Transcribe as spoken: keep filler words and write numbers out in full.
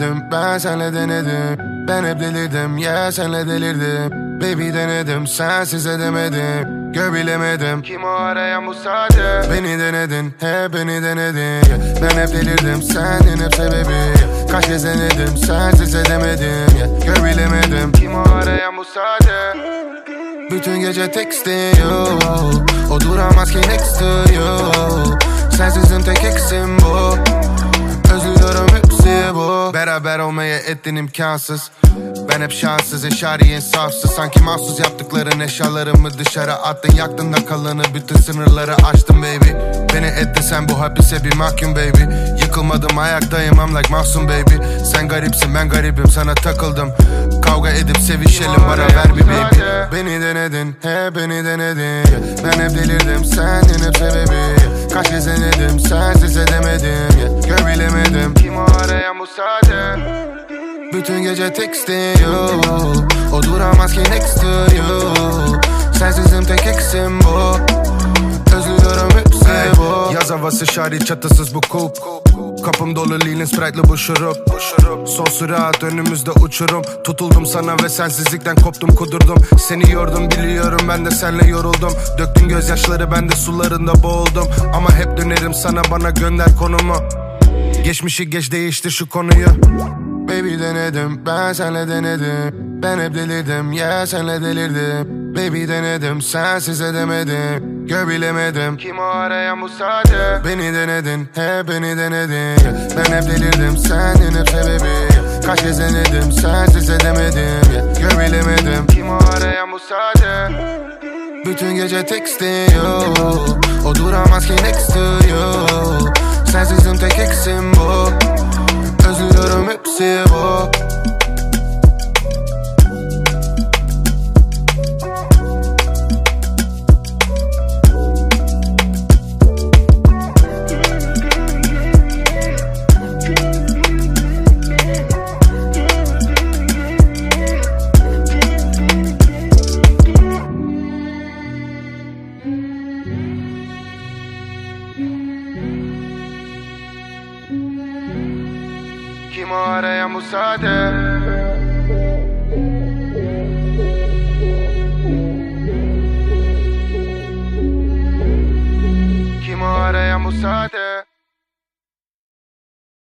denedim, ben senle denedim. Ben hep delirdim, yeah senle delirdim. Baby denedim, sensiz edemedim. Gör bilemedim, kim o arayan bu sade. Beni denedin, hep beni denedin, yeah. Ben hep delirdim, sendin hep sebebi. Kaç kez denedim, sensiz edemedim, yeah. Gör bilemedim, kim o arayan bu sade. Bütün gece tekstin yo, o duramaz ki next to you. Sensizim tek eksim bu, özlüyorum hepsi bu. Beraber olmaya ettin imkansız. Ben hep şanssız, eşari insafsız. Sanki mahsus yaptıkların eşyalarımı dışarı attın. Yaktın da kalanı, bütün sınırları aştın baby. Beni ettin sen bu hapise bir mahkum baby. Yıkılmadım ayaktayım, I'm like mahzun baby. Sen garipsin ben garibim, sana takıldım. Kavga edip sevişelim, bana ver bir baby. Beni denedin, he beni denedin. Ben hep delirdim, sendin hep sebebi. Kaç kez denedim, sensiz edemedim, yeah. Gör bilemedim, kim o arayan bu sade. Bütün gece tekstin yo, o duramaz ki next to you. Sensizim tek eksim bu, özlüyorum hepsi bu. Yaz havası şari çatısız bu kup. Kapım dolu lean sprite'lı bu şurup. Son sürat önümüzde uçurum. Tutuldum sana ve sensizlikten koptum kudurdum. Seni yordum biliyorum, ben de senle yoruldum. Döktün gözyaşları, ben de sularında boğuldum. Ama hep dönerim sana, bana gönder konumu. Geçmişi geç, değiştir şu konuyu. Baby denedim, ben senle denedim. Ben hep delirdim, yeah senle delirdim. Baby denedim, sensiz edemedim. Gör bilemedim, kim o arayan bu sade. Beni denedin, he beni denedin. Ben hep delirdim, sendin hep sebebi. Kaç kez denedim, sensiz edemedim, yeah. Gör bilemedim, kim o arayan bu sade. Bütün gece tekstin yo, o duramaz ki next to you. Sensizim tek eksim bu, özlüyorum hepsi bu. Kim o arayan bu sade. Kim o arayan bu sade.